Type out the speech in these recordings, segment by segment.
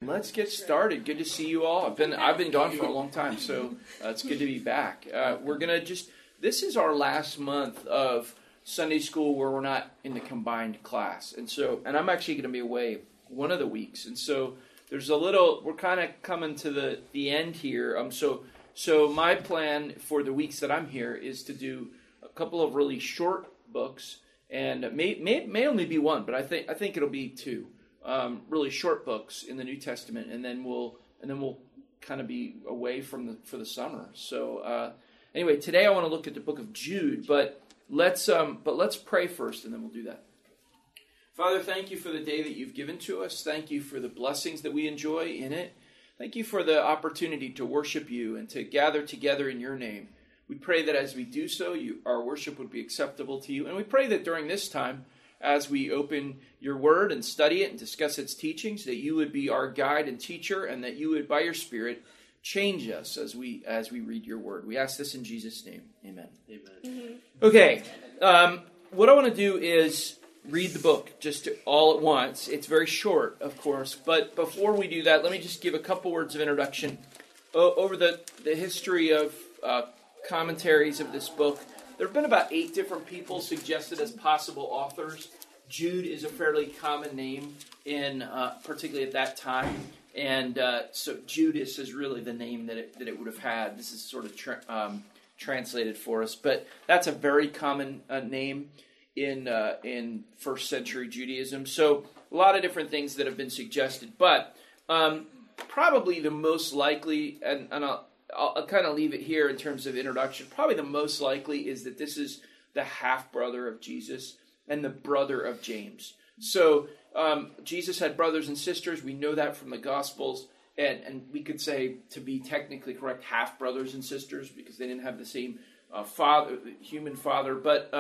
let's get started. Good to see you all. I've been gone for a long time, so it's good to be back. This is our last month of Sunday school where we're not in the combined class, and I'm actually going to be away one of the weeks, and so we're kind of coming to the end here. So my plan for the weeks that I'm here is to do a couple of really short books, and may only be one, but I think it'll be two. Really short books in the New Testament, and then we'll kind of be away for the summer. So anyway, today I want to look at the book of Jude, but let's pray first, and then we'll do that. Father, thank you for the day that you've given to us. Thank you for the blessings that we enjoy in it. Thank you for the opportunity to worship you and to gather together in your name. We pray that as we do so, our worship would be acceptable to you, and we pray that during this time, as we open your word and study it and discuss its teachings, that you would be our guide and teacher, and that you would, by your Spirit, change us as we read your word. We ask this in Jesus' name. Amen. Amen. Mm-hmm. Okay, what I want to do is read the book just all at once. It's very short, of course, but before we do that, let me just give a couple words of introduction. Over the history of commentaries of this book, there have been about 8 different people suggested as possible authors. Jude is a fairly common name, particularly at that time, and so Judas is really the name that it would have had. This is sort of translated for us, but that's a very common name in first century Judaism. So a lot of different things that have been suggested, but probably the most likely, and I'll kind of leave it here in terms of introduction. Probably the most likely is that this is the half-brother of Jesus and the brother of James. So Jesus had brothers and sisters. We know that from the Gospels. And we could say, to be technically correct, half-brothers and sisters because they didn't have the same human father.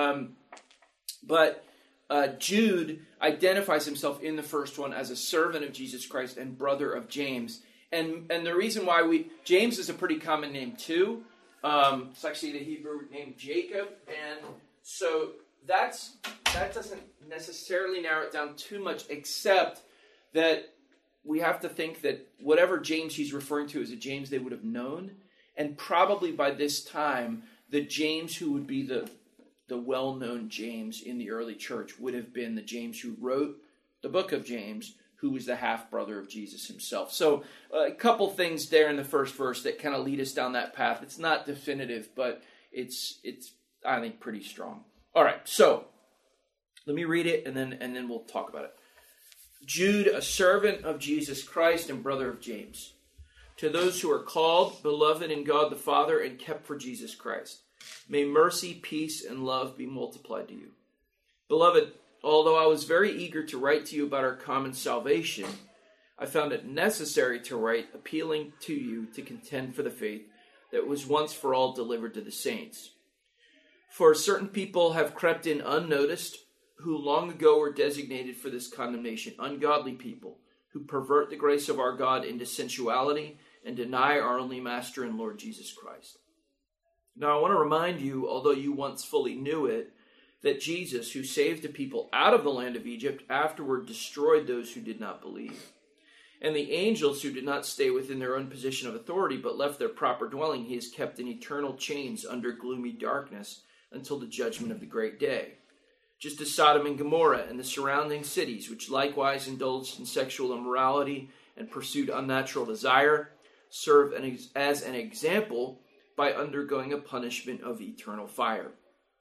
But Jude identifies himself in the first one as a servant of Jesus Christ and brother of James. And the reason why James is a pretty common name too. It's actually the Hebrew name Jacob, and so that doesn't necessarily narrow it down too much, except that we have to think that whatever James he's referring to is a James they would have known, and probably by this time the James who would be the well-known James in the early church would have been the James who wrote the book of James, who was the half-brother of Jesus himself. So a couple things there in the first verse that kind of lead us down that path. It's not definitive, but it's I think, pretty strong. All right, so let me read it, and then we'll talk about it. Jude, a servant of Jesus Christ and brother of James, to those who are called, beloved in God the Father, and kept for Jesus Christ, may mercy, peace, and love be multiplied to you. Beloved, although I was very eager to write to you about our common salvation, I found it necessary to write, appealing to you to contend for the faith that was once for all delivered to the saints. For certain people have crept in unnoticed, who long ago were designated for this condemnation, ungodly people, who pervert the grace of our God into sensuality and deny our only Master and Lord Jesus Christ. Now I want to remind you, although you once fully knew it, that Jesus, who saved the people out of the land of Egypt, afterward destroyed those who did not believe. And the angels who did not stay within their own position of authority, but left their proper dwelling, he has kept in eternal chains under gloomy darkness until the judgment of the great day. Just as Sodom and Gomorrah and the surrounding cities, which likewise indulged in sexual immorality and pursued unnatural desire, serve as an example by undergoing a punishment of eternal fire.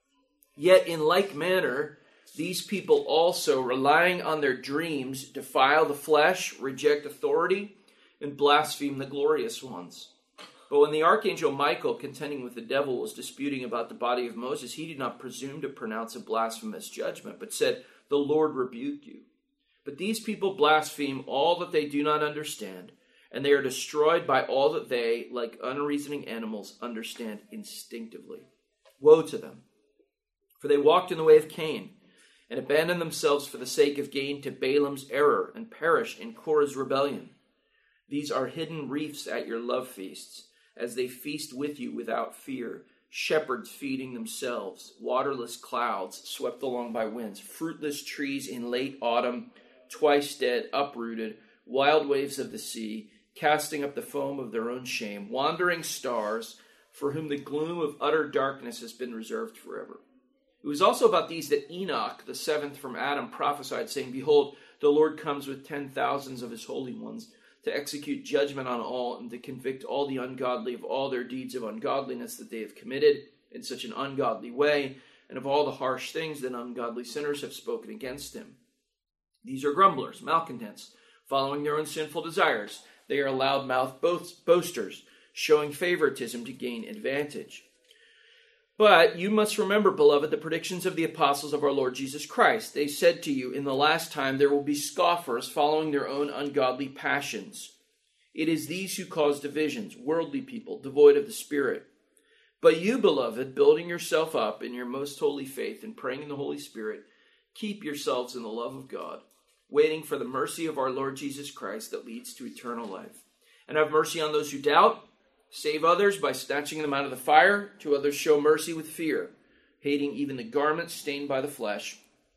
Yet in like manner, these people also, relying on their dreams, defile the flesh, reject authority, and blaspheme the glorious ones. But when the archangel Michael, contending with the devil, was disputing about the body of Moses, he did not presume to pronounce a blasphemous judgment, but said, "The Lord rebuke you." But these people blaspheme all that they do not understand, and they are destroyed by all that they, like unreasoning animals, understand instinctively. Woe to them! For they walked in the way of Cain, and abandoned themselves for the sake of gain to Balaam's error, and perished in Korah's rebellion. These are hidden reefs at your love feasts, as they feast with you without fear, shepherds feeding themselves, waterless clouds swept along by winds, fruitless trees in late autumn, twice dead, uprooted, wild waves of the sea, casting up the foam of their own shame, wandering stars, for whom the gloom of utter darkness has been reserved forever. It was also about these that Enoch, the seventh from Adam, prophesied, saying, Behold, the Lord comes with 10,000s of his holy ones, to execute judgment on all, and to convict all the ungodly of all their deeds of ungodliness that they have committed in such an ungodly way, and of all the harsh things that ungodly sinners have spoken against him. These are grumblers, malcontents, following their own sinful desires. They are loud-mouthed boasters, showing favoritism to gain advantage. But you must remember, beloved, the predictions of the apostles of our Lord Jesus Christ. They said to you, in the last time there will be scoffers following their own ungodly passions. It is these who cause divisions, worldly people, devoid of the Spirit. But you, beloved, building yourself up in your most holy faith and praying in the Holy Spirit, keep yourselves in the love of God, waiting for the mercy of our Lord Jesus Christ that leads to eternal life. And have mercy on those who doubt. Save others by snatching them out of the fire. To others show mercy with fear, hating even the garments stained by the flesh.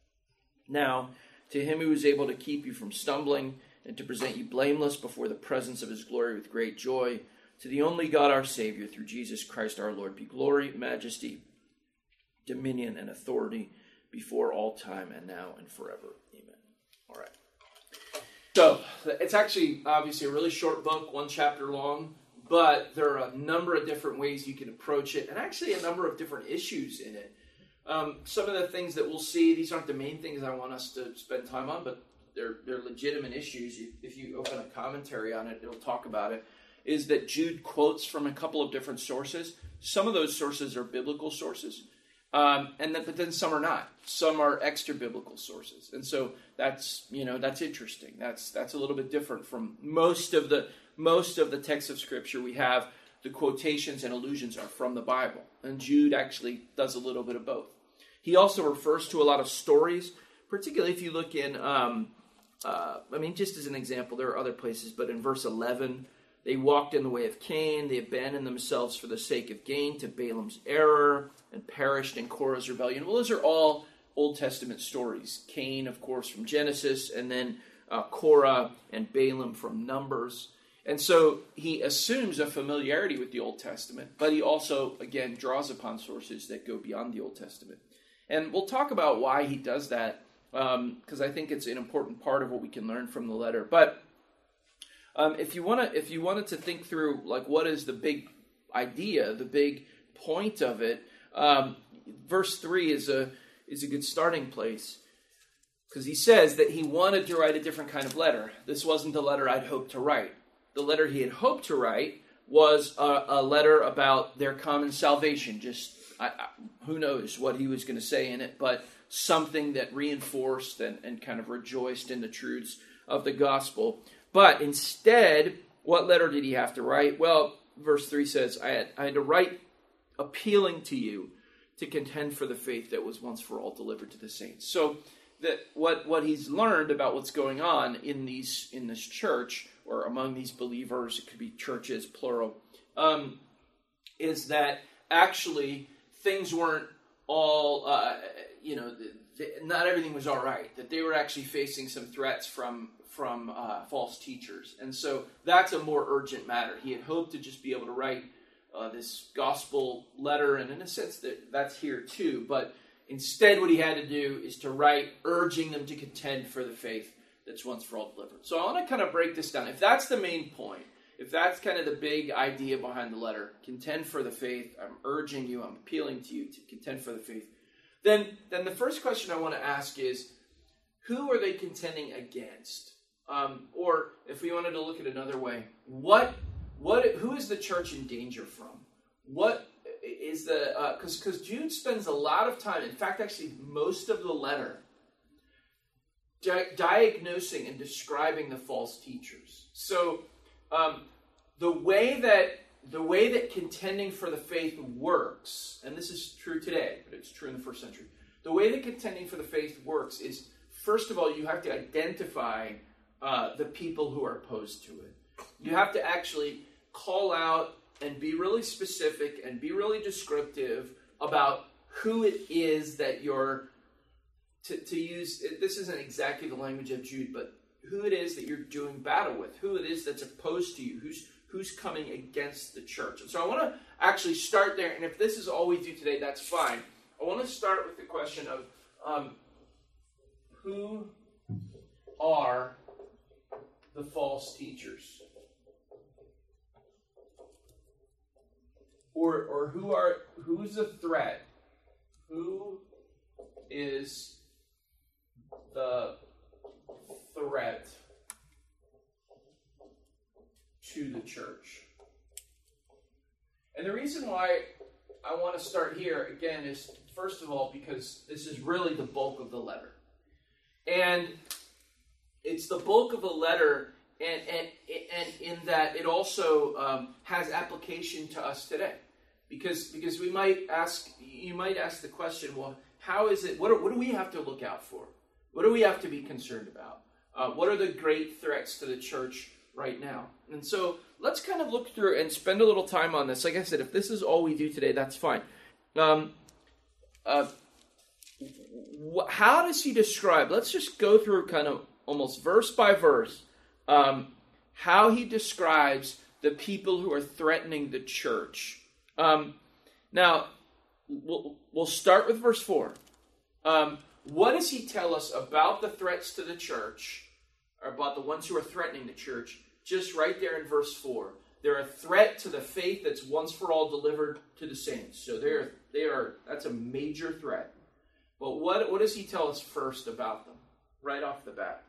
Now, to him who is able to keep you from stumbling and to present you blameless before the presence of his glory with great joy, to the only God our Savior, through Jesus Christ our Lord, be glory, majesty, dominion, and authority before all time and now and forever. Amen. All right. So, it's actually obviously a really short book, 1 chapter long. But there are a number of different ways you can approach it, and actually a number of different issues in it. Some of the things that we'll see, these aren't the main things I want us to spend time on, but they're legitimate issues. If you open a commentary on it, it'll talk about it, is that Jude quotes from a couple of different sources. Some of those sources are biblical sources, but then some are not. Some are extra biblical sources. And so that's interesting. That's a little bit different from most of the texts of Scripture we have. The quotations and allusions are from the Bible. And Jude actually does a little bit of both. He also refers to a lot of stories, particularly if you look in, just as an example, there are other places, but in verse 11, they walked in the way of Cain, they abandoned themselves for the sake of gain to Balaam's error, and perished in Korah's rebellion. Well, those are all Old Testament stories. Cain, of course, from Genesis, and then Korah and Balaam from Numbers. And so he assumes a familiarity with the Old Testament, but he also, again, draws upon sources that go beyond the Old Testament. And we'll talk about why he does that, because I think it's an important part of what we can learn from the letter. But if you wanted to think through, like, what is the big idea, the big point of it, verse 3 is a good starting place, because he says that he wanted to write a different kind of letter. This wasn't the letter I'd hoped to write. The letter he had hoped to write was a letter about their common salvation. Just who knows what he was going to say in it, but something that reinforced and kind of rejoiced in the truths of the gospel. But instead, what letter did he have to write? Well, verse 3 says, I had to write appealing to you to contend for the faith that was once for all delivered to the saints. So that what he's learned about what's going on in this church, or among these believers, it could be churches, plural, is that actually things weren't all, not everything was all right, that they were actually facing some threats from false teachers. And so that's a more urgent matter. He had hoped to just be able to write this gospel letter, and in a sense that's here too, but instead what he had to do is to write urging them to contend for the faith that's once for all delivered. So I want to kind of break this down. If that's the main point, if that's kind of the big idea behind the letter, contend for the faith, I'm urging you, I'm appealing to you to contend for the faith, then the first question I want to ask is, who are they contending against? Or if we wanted to look at another way, who is the church in danger from? What is because Jude spends a lot of time, in fact, actually most of the letter, diagnosing and describing the false teachers. So the way that contending for the faith works, and this is true today, but it's true in the first century, the way that contending for the faith works is, first of all, you have to identify the people who are opposed to it. You have to actually call out and be really specific and be really descriptive about who it is that you're, to use, this isn't exactly the language of Jude, but it is that you're doing battle with, who it is that's opposed to you, who's coming against the church. And so I want to actually start there, and if this is all we do today, that's fine. I want to start with the question of who are the false teachers? Or who's the threat? Who is the threat to the church? And the reason why I want to start here, again, is first of all because this is really the bulk of the letter. And it's the bulk of the letter, and in that it also has application to us today. Because you might ask the question, well, how is it, what do we have to look out for? What do we have to be concerned about? What are the great threats to the church right now? And so let's kind of look through and spend a little time on this. Like I said, if this is all we do today, that's fine. How does he describe? Let's just go through kind of almost verse by verse how he describes the people who are threatening the church. Now, we'll start with verse 4. What does he tell us about the threats to the church, or about the ones who are threatening the church? Just right there in verse 4. They're a threat to the faith that's once for all delivered to the saints. So that's a major threat. But what does he tell us first about them, right off the bat?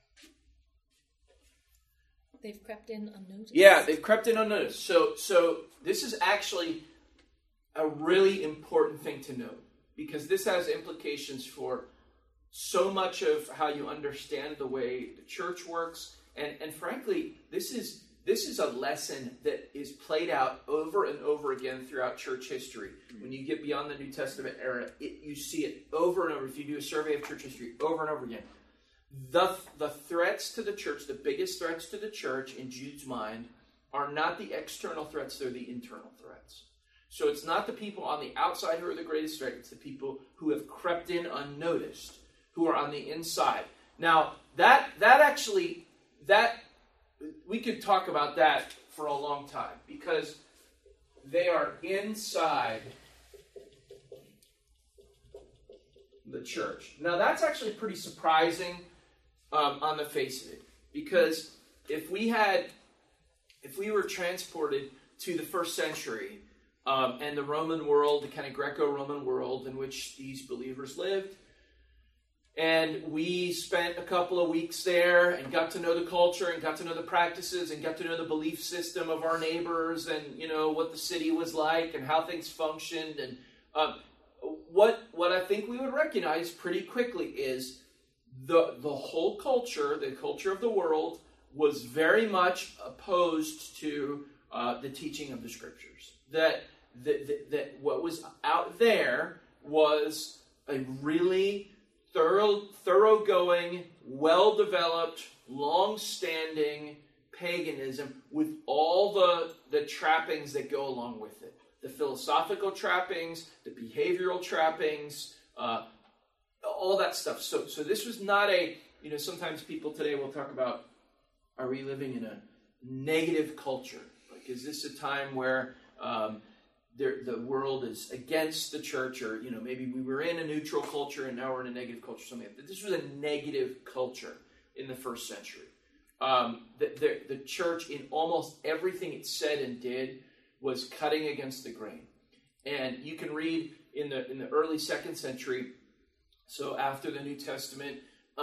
They've crept in unnoticed. Yeah, they've crept in unnoticed. So this is actually a really important thing to note, because this has implications for so much of how you understand the way the church works. And frankly, this is a lesson that is played out over and over again throughout church history. When you get beyond the New Testament era, you see it over and over. If you do a survey of church history, over and over again. The threats to the church, the biggest threats to the church in Jude's mind, are not the external threats, they're the internal threats. So it's not the people on the outside who are the greatest threat, it's the people who have crept in unnoticed, who are on the inside. Now, that we could talk about that for a long time, because they are inside the church. Now, that's actually pretty surprising on the face of it, because if we were transported to the first century and the Roman world, the kind of Greco-Roman world in which these believers lived, and we spent a couple of weeks there and got to know the culture and got to know the practices and got to know the belief system of our neighbors and, what the city was like and how things functioned. And what I think we would recognize pretty quickly is the whole culture, the culture of the world, was very much opposed to the teaching of the Scriptures. That what was out there was a really thoroughgoing, well-developed, long-standing paganism with all the trappings that go along with it. The philosophical trappings, the behavioral trappings, all that stuff. So this was not sometimes people today will talk about, are we living in a negative culture? Like, is this a time where the world is against the church, or maybe we were in a neutral culture and now we're in a negative culture, something like that. This was a negative culture in the first century. The church, in almost everything it said and did, was cutting against the grain. And you can read in the early 2nd century, so after the New Testament,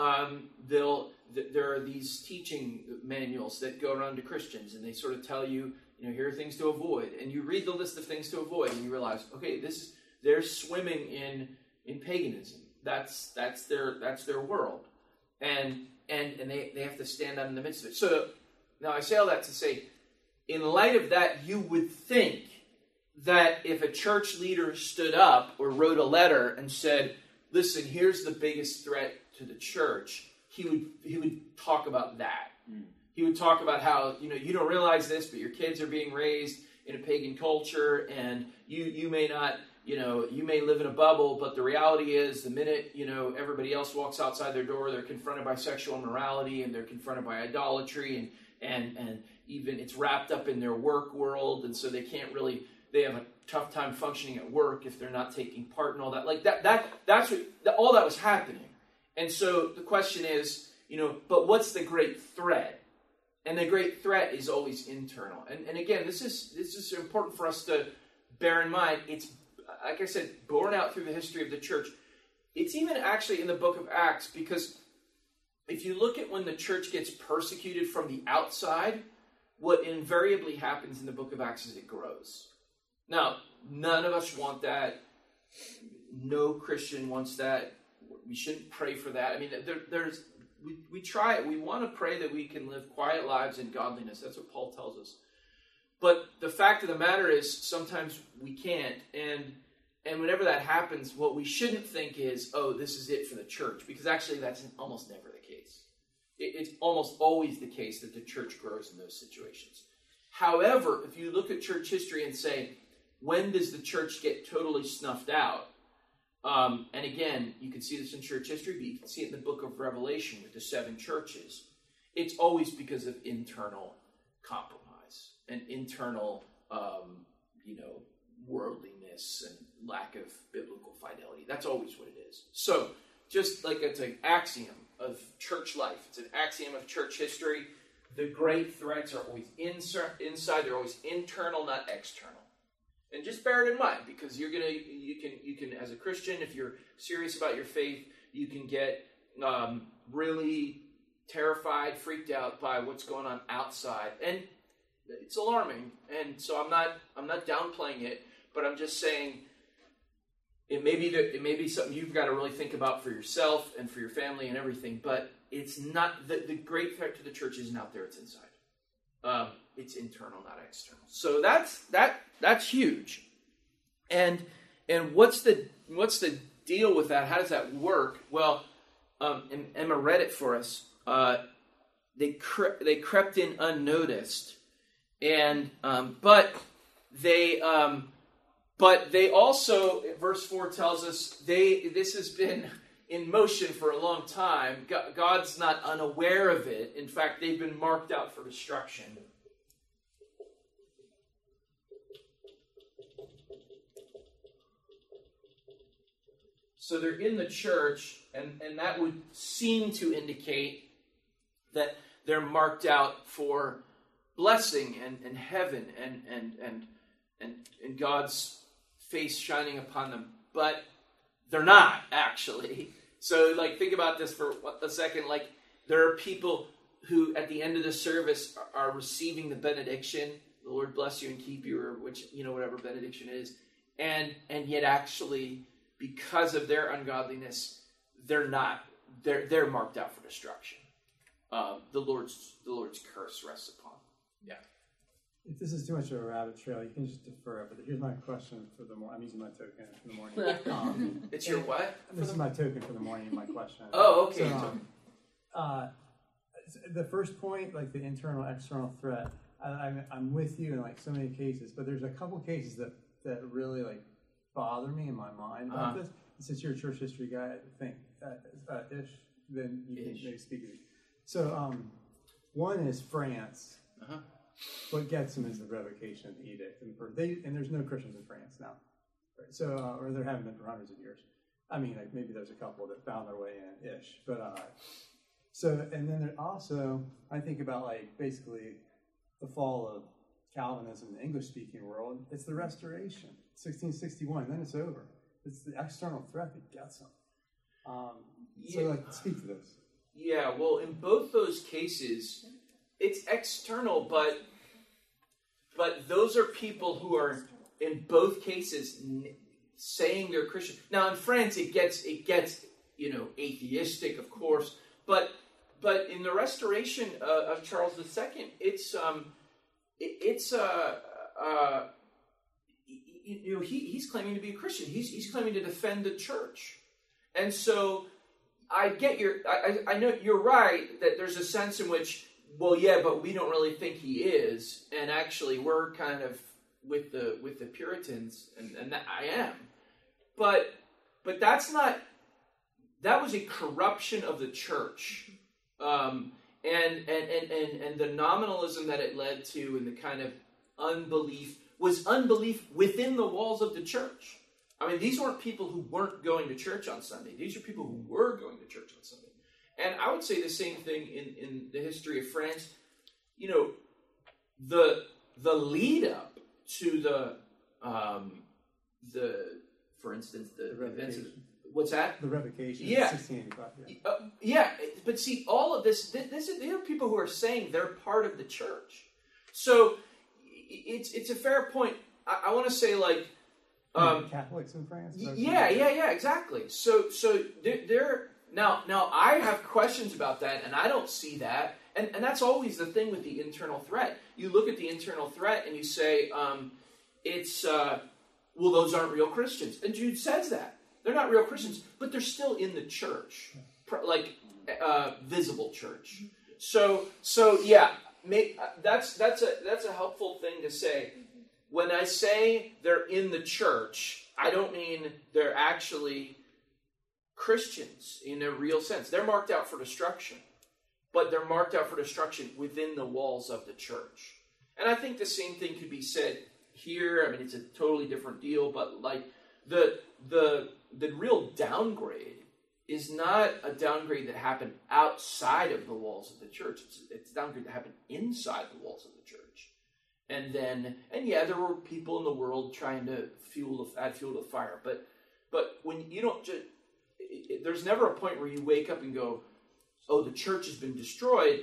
there are these teaching manuals that go around to Christians, and they sort of tell you, here are things to avoid. And you read the list of things to avoid, and you realize, okay, they're swimming in paganism. That's their world, and they have to stand out in the midst of it. So now I say all that to say, in light of that, you would think that if a church leader stood up or wrote a letter and said, listen, here's the biggest threat to the church, he would talk about that. He would talk about how, you don't realize this, but your kids are being raised in a pagan culture, and you may not, you may live in a bubble, but the reality is the minute, everybody else walks outside their door, they're confronted by sexual immorality, and they're confronted by idolatry, and even it's wrapped up in their work world, and so they have a tough time functioning at work if they're not taking part in all that. Like that's all that was happening. And so the question is, but what's the great threat? And the great threat is always internal. And again, this is important for us to bear in mind. It's, like I said, borne out through the history of the church. It's even actually in the book of Acts, because if you look at when the church gets persecuted from the outside, what invariably happens in the book of Acts is it grows. Now, none of us want that. No Christian wants that. We shouldn't pray for that. I mean, we try it. We want to pray that we can live quiet lives in godliness. That's what Paul tells us. But the fact of the matter is, sometimes we can't. And whenever that happens, what we shouldn't think is, oh, this is it for the church. Because actually, that's almost never the case. It's almost always the case that the church grows in those situations. However, if you look at church history and say, when does the church get totally snuffed out? And again, you can see this in church history, but you can see it in the book of Revelation with the 7 churches. It's always because of internal compromise and internal, worldliness and lack of biblical fidelity. That's always what it is. So, just like it's an axiom of church life, it's an axiom of church history, the great threats are always inside, they're always internal, not external. And just bear it in mind, because you can, as a Christian, if you're serious about your faith, you can get really terrified, freaked out by what's going on outside, and it's alarming. And so I'm not downplaying it, but I'm just saying it may be something you've got to really think about for yourself and for your family and everything. But it's not the great threat to the church isn't out there; it's inside. It's internal, not external. So that's huge. And what's the deal with that? How does that work? Well, and Emma read it for us. They crept in unnoticed, and but they also, verse 4 tells us, this has been in motion for a long time. God's not unaware of it. In fact, they've been marked out for destruction. So they're in the church, and that would seem to indicate that they're marked out for blessing and heaven and God's face shining upon them. But they're not, actually. So, think about this for a second. There are people who, at the end of the service, are receiving the benediction. The Lord bless you and keep you, or whatever benediction is. And yet, actually, because of their ungodliness, they're marked out for destruction. The Lord's curse rests upon them. Yeah. If this is too much of a rabbit trail, you can just defer it. But here's my question for the morning. I'm using my token for the morning. It's your what? This is my token for the morning. My question. Oh, okay. So, the first point, the internal, external threat, I'm with you in so many cases, but there's a couple cases that really bother me in my mind about this. Since you're a church history guy, I think Ish, then you can maybe speak to it. So one is France. What gets them is the revocation of the edict, and there's no Christians in France now, right? So or there haven't been for hundreds of years. I mean, maybe there's a couple that found their way in ish, but so and then there also I think about basically the fall of Calvinism in the English-speaking world. It's the Restoration, 1661. Then it's over. It's the external threat that gets them. So speak to this. Yeah, well, in both those cases, it's external, but those are people who are, in both cases, saying they're Christian. Now, in France, it gets atheistic, of course, but in the Restoration of Charles II, he's claiming to be a Christian. He's claiming to defend the church, and so I get I know you're right that there's a sense in which, well, yeah, but we don't really think he is, and actually we're kind of with the Puritans, and that I am. but that's not. That was a corruption of the church, and the nominalism that it led to, and the kind of unbelief was unbelief within the walls of the church. I mean, these weren't people who weren't going to church on Sunday. These are people who were going to church on Sunday. And I would say the same thing in the history of France. You know, the lead up to the for instance, the events of, what's that? The revocation. Yeah. 1685. Yeah, but see, all of this there are people who are saying they're part of the church. So it's a fair point. I want to say, like, Catholics in France. Yeah, exactly. So they're now I have questions about that, and I don't see that, and that's always the thing with the internal threat. You look at the internal threat and you say, well, those aren't real Christians, and Jude says that they're not real Christians, but they're still in the church, like visible church. So yeah, that's a helpful thing to say. When I say they're in the church, I don't mean they're actually Christians in a real sense. They're marked out for destruction, but they're marked out for destruction within the walls of the church. And I think the same thing could be said here. I mean, it's a totally different deal, but like the real downgrade is not a downgrade that happened outside of the walls of the church. It's a downgrade that happened inside the walls of the church. And yeah, there were people in the world trying to add fuel to the fire. But when you don't just, there's never a point where you wake up and go, oh, the church has been destroyed,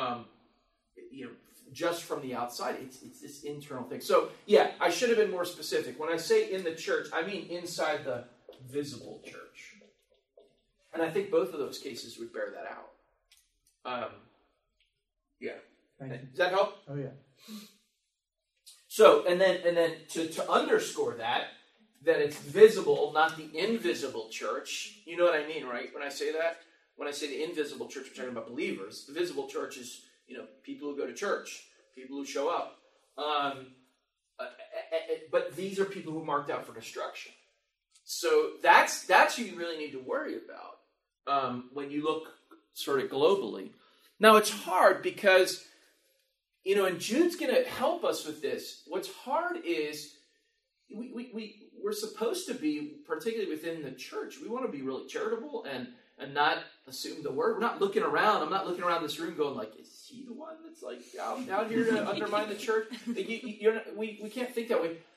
just from the outside. It's this internal thing. So yeah, I should have been more specific. When I say in the church, I mean inside the visible church. And I think both of those cases would bear that out. Yeah. Does that help? Oh yeah. So, and then to underscore that it's visible, not the invisible church. You know what I mean, right? When I say that, when I say the invisible church, I'm talking about believers. The visible church is, people who go to church, people who show up. But these are people who are marked out for destruction. So that's who you really need to worry about when you look sort of globally. Now, it's hard because, and Jude's going to help us with this. What's hard is we're supposed to be, particularly within the church, we want to be really charitable and not assume the word. We're not looking around. I'm not looking around this room going like, is he the one that's like out here to undermine the church? We can't think that way.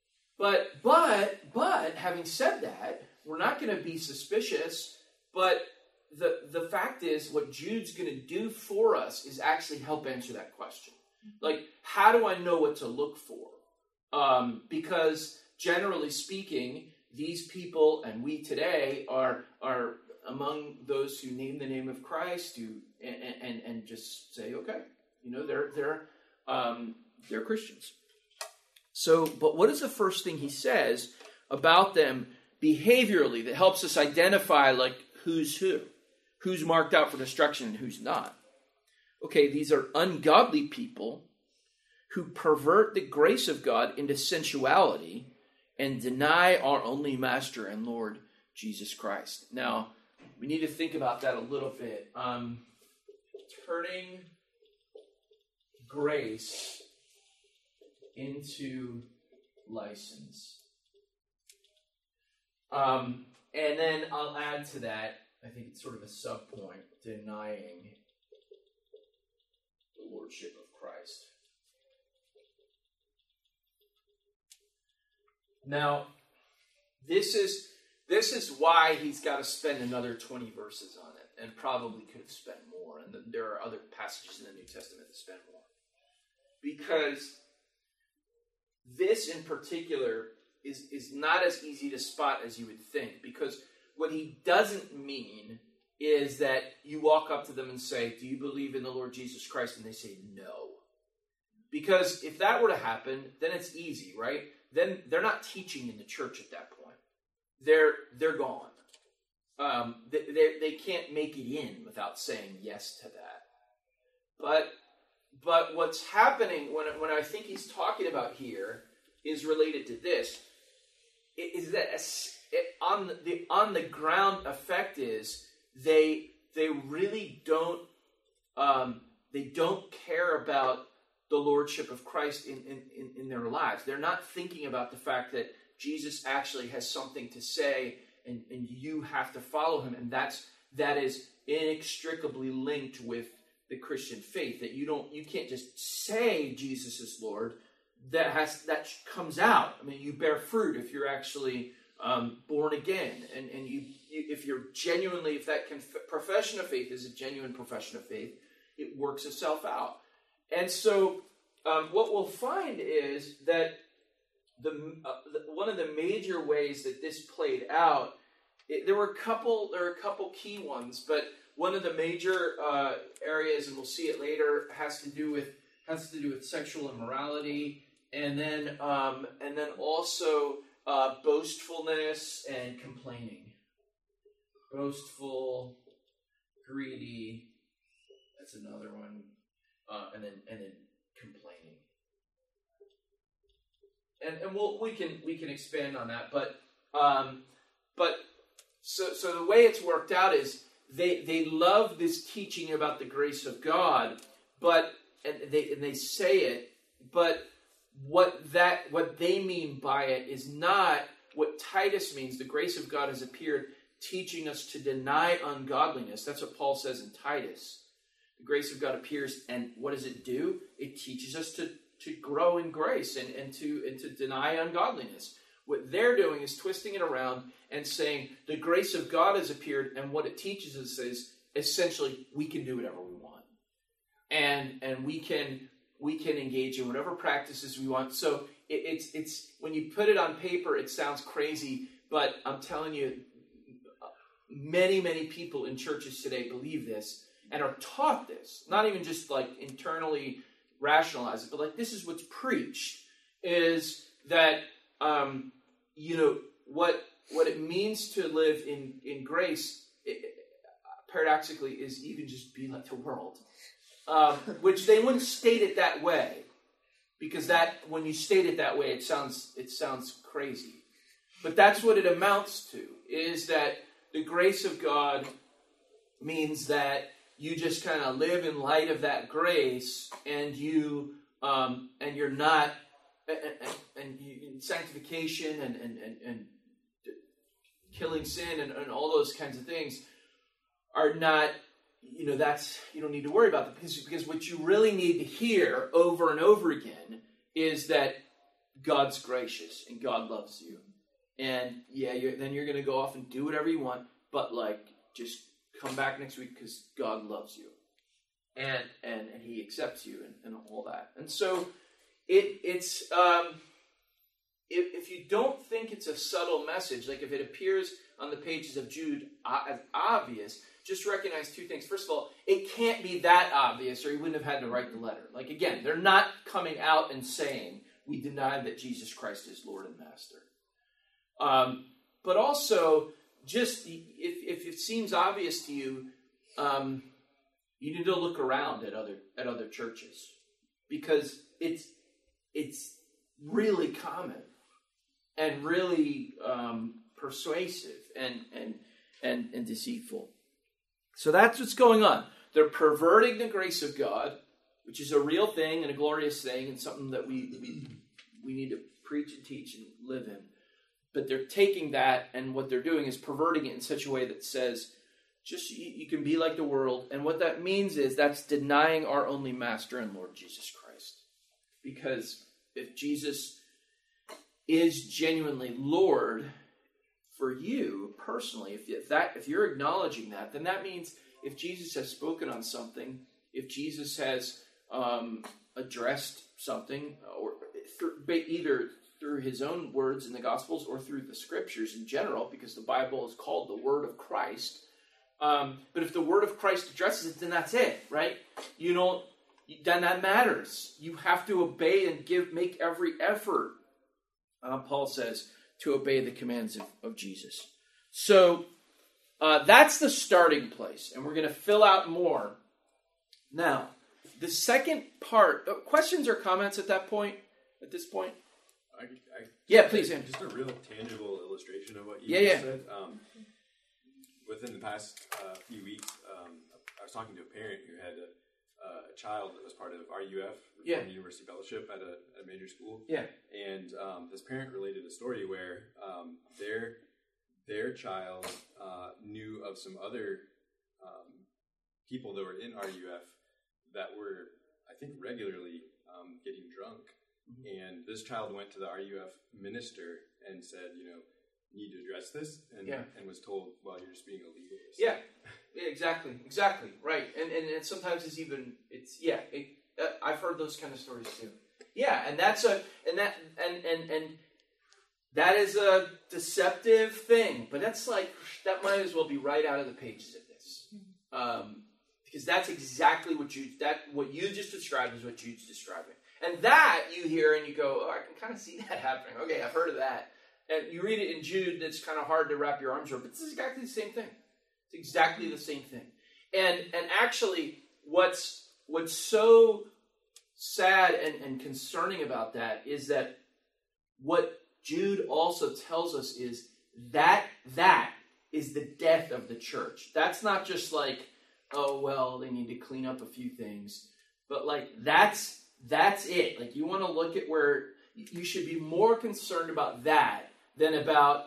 But having said that, we're not going to be suspicious. But the fact is, what Jude's going to do for us is actually help answer that question. Like, how do I know what to look for? Because generally speaking, these people and we today are among those who name the name of Christ, and just say, okay, they're Christians. So, but what is the first thing he says about them behaviorally that helps us identify like who's marked out for destruction and who's not? Okay, these are ungodly people who pervert the grace of God into sensuality and deny our only Master and Lord, Jesus Christ. Now, we need to think about that a little bit. Turning grace into license. And then I'll add to that, I think it's sort of a sub-point, denying the Lordship of Christ. Now, this is why he's got to spend another 20 verses on it, and probably could have spent more. And there are other passages in the New Testament that spend more. Because this in particular is not as easy to spot as you would think. Because what he doesn't mean is that you walk up to them and say, do you believe in the Lord Jesus Christ? And they say, no. Because if that were to happen, then it's easy, right? Then they're not teaching in the church at that point. They're gone. They can't make it in without saying yes to that. But what's happening when I think he's talking about here is related to this. is that on the ground effect is they really don't care about the lordship of Christ in their lives. They're not thinking about the fact that Jesus actually has something to say, and you have to follow him, and that is inextricably linked with the Christian faith. That you can't just say Jesus is Lord. That comes out. I mean, you bear fruit if you're actually born again, and if you're genuinely, if that profession of faith is a genuine profession of faith, it works itself out. And so, what we'll find is that one of the major ways that this played out, there were a couple key ones, but one of the major areas, and we'll see it later, has to do with sexual immorality, and then also boastfulness and complaining. Boastful, greedy. That's another one, and then complaining. And we can expand on that, but so the way it's worked out is they love this teaching about the grace of God, and they say it, but what they mean by it is not what Titus means. The grace of God has appeared, teaching us to deny ungodliness. That's what Paul says in Titus. The grace of God appears, and what does it do? It teaches us to grow in grace and to deny ungodliness. What they're doing is twisting it around and saying the grace of God has appeared, and what it teaches us is essentially we can do whatever we want, and we can engage in whatever practices we want. So it's when you put it on paper, it sounds crazy, but I'm telling you, many people in churches today believe this and are taught this. Not even just like internally rationalize it, but like this is what's preached, is that what it means to live in grace, paradoxically, is even just be like the world. Which they wouldn't state it that way, because when you state it that way, it sounds crazy. But that's what it amounts to, is that the grace of God means that you just kind of live in light of that grace, and you're not, and sanctification and killing sin and all those kinds of things are not. That's, you don't need to worry about that, because what you really need to hear over and over again is that God's gracious and God loves you, and then you're going to go off and do whatever you want, but just come back next week because God loves you, and He accepts you and all that. And so it's if you don't think it's a subtle message, like if it appears on the pages of Jude as obvious, just recognize two things. First of all, it can't be that obvious, or he wouldn't have had to write the letter. Like, again, they're not coming out and saying, we deny that Jesus Christ is Lord and Master. But also, just if it seems obvious to you, you need to look around at other churches, because it's really common and really persuasive and deceitful. So that's what's going on. They're perverting the grace of God, which is a real thing and a glorious thing, and something that we need to preach and teach and live in. But they're taking that, and what they're doing is perverting it in such a way that says, just you can be like the world. And what that means is that's denying our only Master and Lord, Jesus Christ. Because if Jesus is genuinely Lord for you personally, if you're acknowledging that, then that means if Jesus has spoken on something, if Jesus has addressed something, or either through his own words in the Gospels or through the Scriptures in general, because the Bible is called the Word of Christ. But if the Word of Christ addresses it, then that's it, right? Then that matters. You have to obey and make every effort, Paul says, to obey the commands of Jesus. So that's the starting place, and we're going to fill out more. Now, the second part, questions or comments at this point? Yeah, please, Andrew. Just a real tangible illustration of what you Yeah. said. Within the past few weeks, I was talking to a parent who had a child that was part of RUF, Reformed University Fellowship, at a major school. Yeah. And this parent related a story where their child knew of some other people that were in RUF that were, I think, regularly getting drunk. And this child went to the RUF minister and said, you need to address this, and was told, well, you're just being a legalist. Yeah, exactly, right. And sometimes I've heard those kind of stories too. Yeah, and that is a deceptive thing, but that might as well be right out of the pages of this, because that's exactly what you just described is what Jude's describing, and that you hear and you go, oh, I can kind of see that happening. Okay, I've heard of that. And you read it in Jude, it's kind of hard to wrap your arms around, but it's exactly the same thing. It's exactly the same thing. And actually, what's so sad and concerning about that is that what Jude also tells us is that is the death of the church. That's not just like, oh, well, they need to clean up a few things, but like that's it. Like, you want to look at where you should be more concerned about that than about,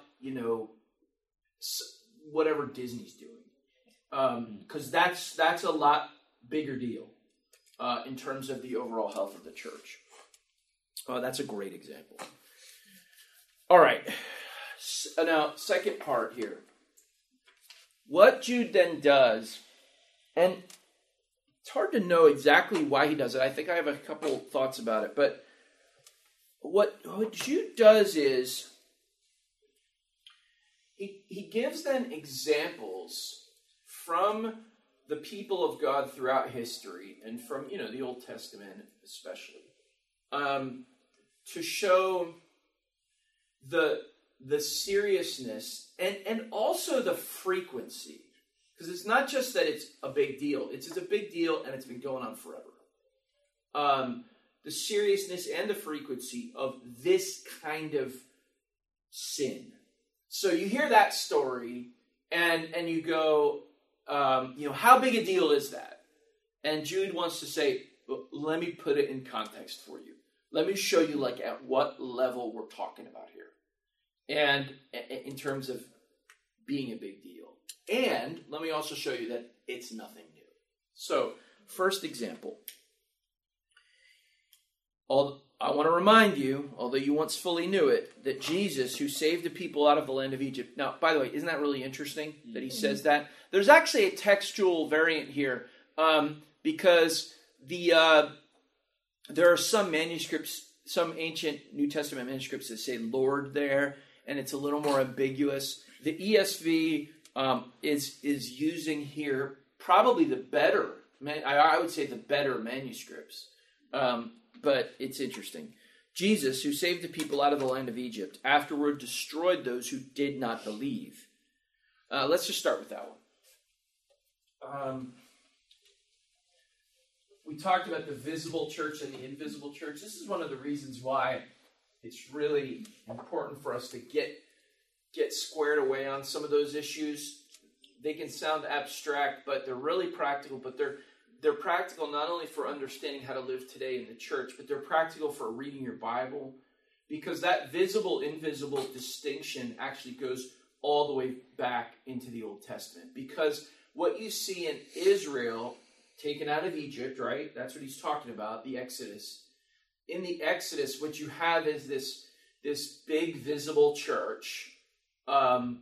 whatever Disney's doing. Because that's a lot bigger deal in terms of the overall health of the church. That's a great example. All right. Now, second part here. What Jude then does, and it's hard to know exactly why he does it. I think I have a couple thoughts about it, but what Jude does is he gives then examples from the people of God throughout history and from, the Old Testament especially, to show the seriousness and also the frequency. Because it's not just that it's a big deal. It's a big deal and it's been going on forever. The seriousness and the frequency of this kind of sin. So you hear that story and you go, how big a deal is that? And Jude wants to say, well, let me put it in context for you. Let me show you at what level we're talking about here. And in terms of being a big deal. And let me also show you that it's nothing new. So, first example. I want to remind you, although you once fully knew it, that Jesus, who saved the people out of the land of Egypt. Now, by the way, isn't that really interesting that he says that? There's actually a textual variant here, because there are some manuscripts, some ancient New Testament manuscripts that say Lord there, and it's a little more ambiguous. The ESV is using here probably the better, I would say the better manuscripts. But it's interesting. Jesus, who saved the people out of the land of Egypt, afterward destroyed those who did not believe. Let's just start with that one. We talked about the visible church and the invisible church. This is one of the reasons why it's really important for us to get squared away on some of those issues. They can sound abstract, but they're really practical, but they're practical not only for understanding how to live today in the church, but they're practical for reading your Bible, because that visible-invisible distinction actually goes all the way back into the Old Testament. Because what you see in Israel, taken out of Egypt, right? That's what he's talking about, the Exodus. In the Exodus, what you have is this big visible church, but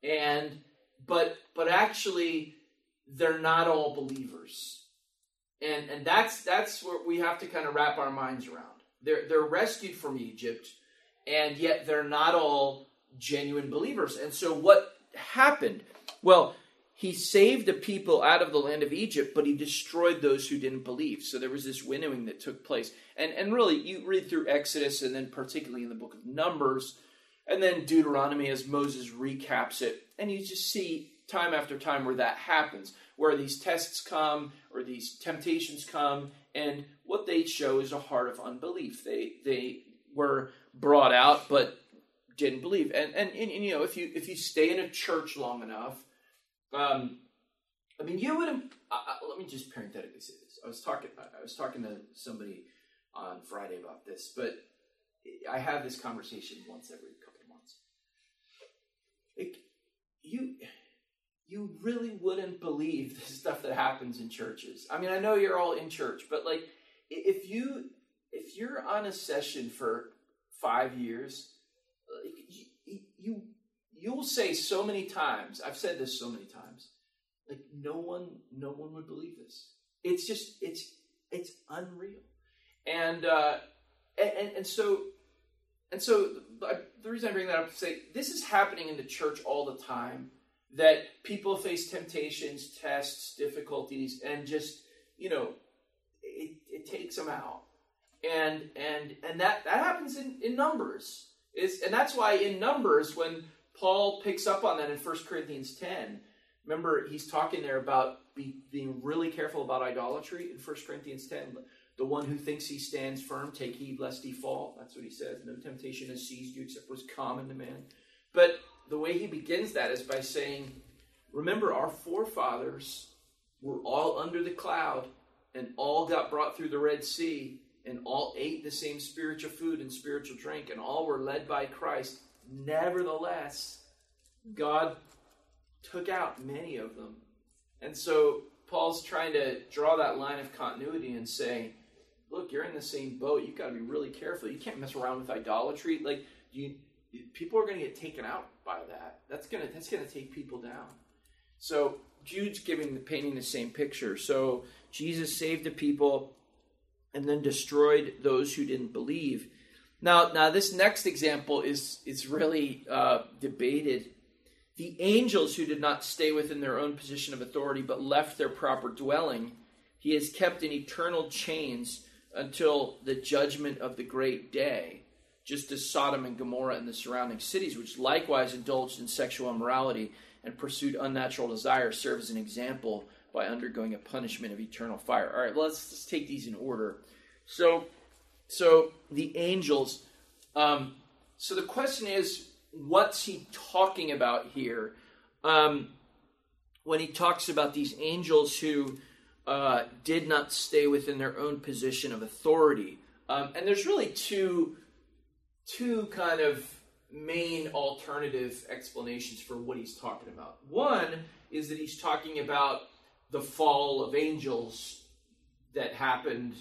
actually they're not all believers. And that's where we have to kind of wrap our minds around. They're rescued from Egypt, and yet they're not all genuine believers. And so what happened? Well, he saved the people out of the land of Egypt, but he destroyed those who didn't believe. So there was this winnowing that took place. And really, you read through Exodus, and then particularly in the book of Numbers, and then Deuteronomy as Moses recaps it, and you just see time after time where that happens, where these tests come or these temptations come, and what they show is a heart of unbelief. They were brought out, but didn't believe. And you know, if you stay in a church long enough, I mean, you wouldn't. Let me just parenthetically say this. I was talking to somebody on Friday about this, but I have this conversation once every couple of months. You really wouldn't believe the stuff that happens in churches. I mean, I know you're all in church, but like, if you're on a session for 5 years, you'll say so many times. I've said this so many times. Like no one would believe this. It's just it's unreal. And so the reason I bring that up is to say this is happening in the church all the time. That people face temptations, tests, difficulties, and just, you know, it takes them out. And that happens in Numbers. And that's why in Numbers, when Paul picks up on that in 1 Corinthians 10, remember he's talking there about being really careful about idolatry in 1 Corinthians 10. The one who thinks he stands firm, take heed lest he fall. That's what he says. No temptation has seized you except what is common to man. But the way he begins that is by saying, remember, our forefathers were all under the cloud and all got brought through the Red Sea and all ate the same spiritual food and spiritual drink and all were led by Christ. Nevertheless, God took out many of them. And so Paul's trying to draw that line of continuity and say, look, you're in the same boat. You've got to be really careful. You can't mess around with idolatry. Like, people are going to get taken out by that. That's going to take people down. So Jude's painting the same picture. So Jesus saved the people and then destroyed those who didn't believe. Now this next example is really debated. The angels who did not stay within their own position of authority but left their proper dwelling, he has kept in eternal chains until the judgment of the great day, just as Sodom and Gomorrah and the surrounding cities, which likewise indulged in sexual immorality and pursued unnatural desire, serve as an example by undergoing a punishment of eternal fire. All right, let's take these in order. So the angels. So the question is, what's he talking about here when he talks about these angels who did not stay within their own position of authority? And there's really two kind of main alternative explanations for what he's talking about. One is that he's talking about the fall of angels that happened,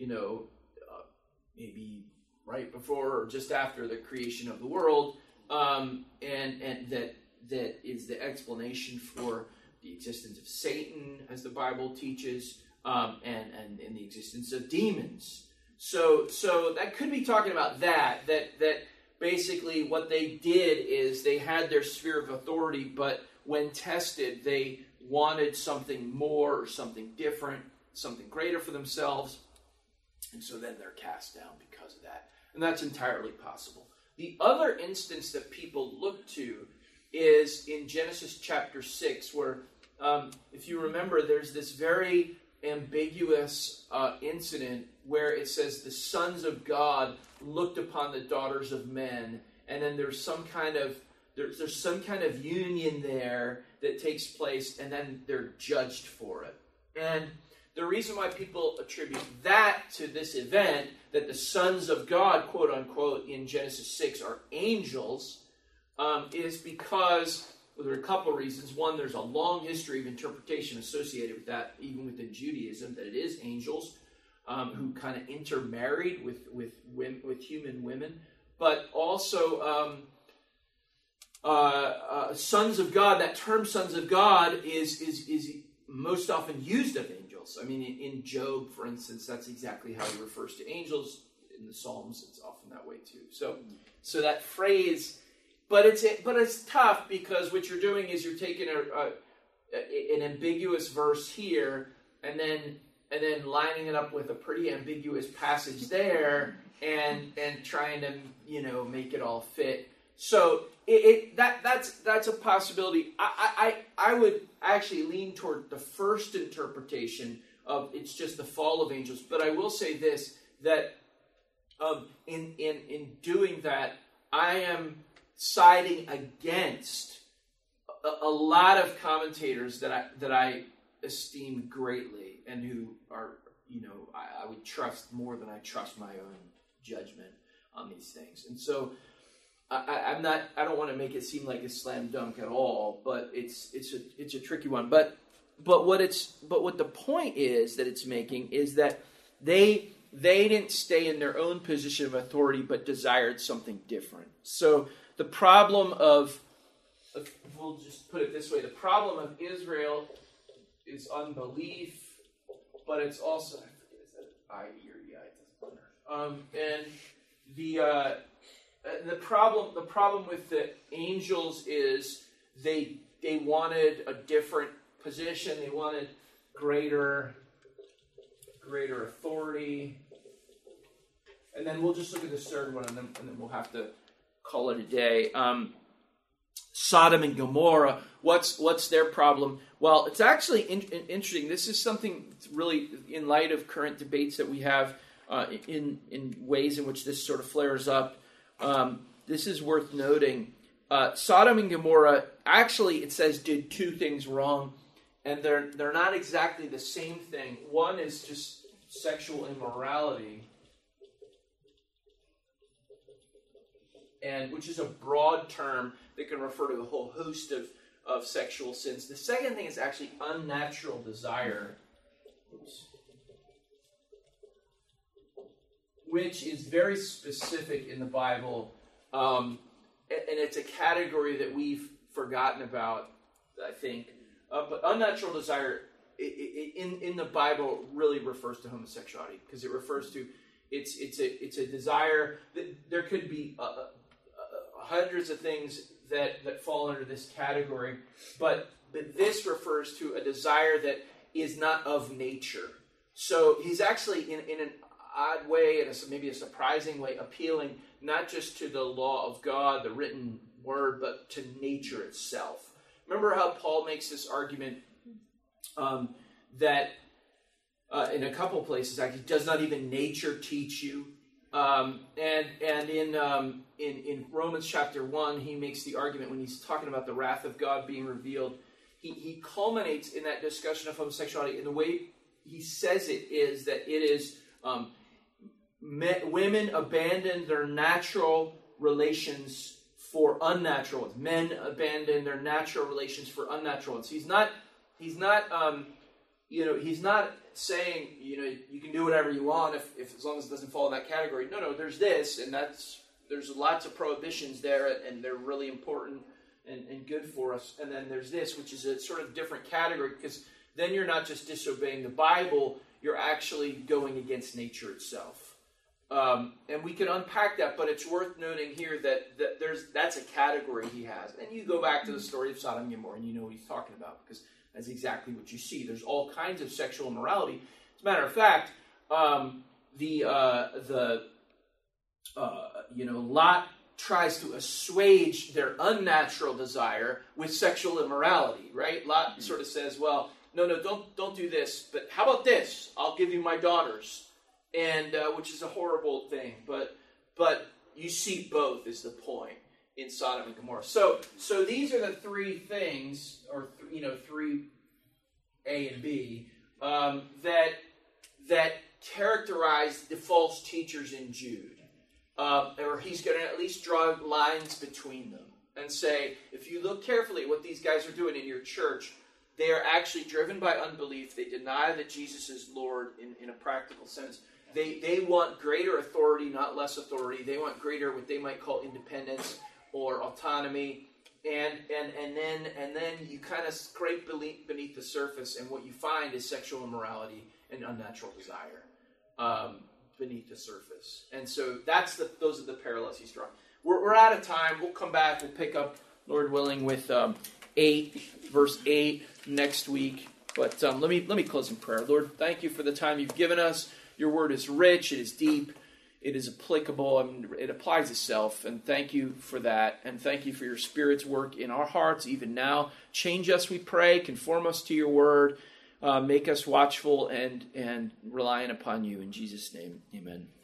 maybe right before or just after the creation of the world, and that is the explanation for the existence of Satan, as the Bible teaches, and the existence of demons. So that could be talking about that basically what they did is they had their sphere of authority, but when tested, they wanted something more or something different, something greater for themselves, and so then they're cast down because of that. And that's entirely possible. The other instance that people look to is in Genesis chapter 6, where, if you remember, there's this very ambiguous incident where it says the sons of God looked upon the daughters of men, and then there's some kind of union there that takes place, and then they're judged for it. And the reason why people attribute that to this event, that the sons of God, quote unquote, in Genesis 6 are angels, is because, well, there are a couple of reasons. One, there's a long history of interpretation associated with that, even within Judaism, that it is angels who kind of intermarried with human women. But also, sons of God, that term sons of God is most often used of angels. I mean, in Job, for instance, that's exactly how he refers to angels. In the Psalms, it's often that way too. So that phrase, but it's tough, because what you're doing is you're taking an ambiguous verse here and then lining it up with a pretty ambiguous passage there and trying to make it all fit. So that's a possibility. I would actually lean toward the first interpretation of it's just the fall of angels. But I will say this, that in doing that, I am siding against a lot of commentators that I esteem greatly and who are, I would trust more than I trust my own judgment on these things. And so I don't want to make it seem like a slam dunk at all, but it's a tricky one. But what the point is that it's making is that they didn't stay in their own position of authority, but desired something different. So the problem of, we'll just put it this way, the problem of Israel is unbelief, but it's also, I forget, is that I-E or E-I? It doesn't matter. And the problem with the angels is they wanted a different position. They wanted greater authority. And then we'll just look at this third one, and then we'll have to call it a day. Sodom and Gomorrah. What's their problem? Well, it's actually interesting. This is something really in light of current debates that we have in ways in which this sort of flares up. This is worth noting. Sodom and Gomorrah, actually, it says, did two things wrong, and they're not exactly the same thing. One is just sexual immorality, and which is a broad term that can refer to a whole host of sexual sins. The second thing is actually unnatural desire, which is very specific in the Bible, and it's a category that we've forgotten about, I think. But unnatural desire in the Bible really refers to homosexuality, because it refers to it's a desire that there could be hundreds of things that fall under this category, but this refers to a desire that is not of nature. So he's actually in an odd way, and maybe a surprising way, appealing not just to the law of God, the written word, but to nature itself. Remember how Paul makes this argument that in a couple places, actually, does not even nature teach you? And in Romans chapter 1, he makes the argument when he's talking about the wrath of God being revealed. He culminates in that discussion of homosexuality, and the way he says it is that it is women abandon their natural relations for unnatural ones. Men abandon their natural relations for unnatural ones. He's not saying, you can do whatever you want if as long as it doesn't fall in that category. No, there's this, and there's lots of prohibitions there, and they're really important and good for us. And then there's this, which is a sort of different category, because then you're not just disobeying the Bible, you're actually going against nature itself. And we can unpack that, but it's worth noting here that that's a category he has. And you go back to the story of Sodom and Gomorrah, and you know what he's talking about, because that's exactly what you see. There's all kinds of sexual immorality. As a matter of fact, Lot tries to assuage their unnatural desire with sexual immorality, right? Lot sort of says, well, no, don't do this, but how about this? I'll give you my daughters, and which is a horrible thing, but you see both is the point in Sodom and Gomorrah. So these are the three things, or three A and B, that characterize the false teachers in Jude. Or he's going to at least draw lines between them and say, if you look carefully at what these guys are doing in your church, they are actually driven by unbelief. They deny that Jesus is Lord in a practical sense. They want greater authority, not less authority. They want greater, what they might call independence or autonomy. And then you kind of scrape beneath the surface, and what you find is sexual immorality and unnatural desire beneath the surface. And so those are the parallels he's drawing. We're out of time. We'll come back. We'll pick up, Lord willing, with 8, verse 8 next week. But let me close in prayer. Lord, thank you for the time you've given us. Your word is rich. It is deep. It is applicable. It applies itself. And thank you for that. And thank you for your Spirit's work in our hearts even now. Change us, we pray. Conform us to your word. Make us watchful and reliant upon you. In Jesus' name, amen.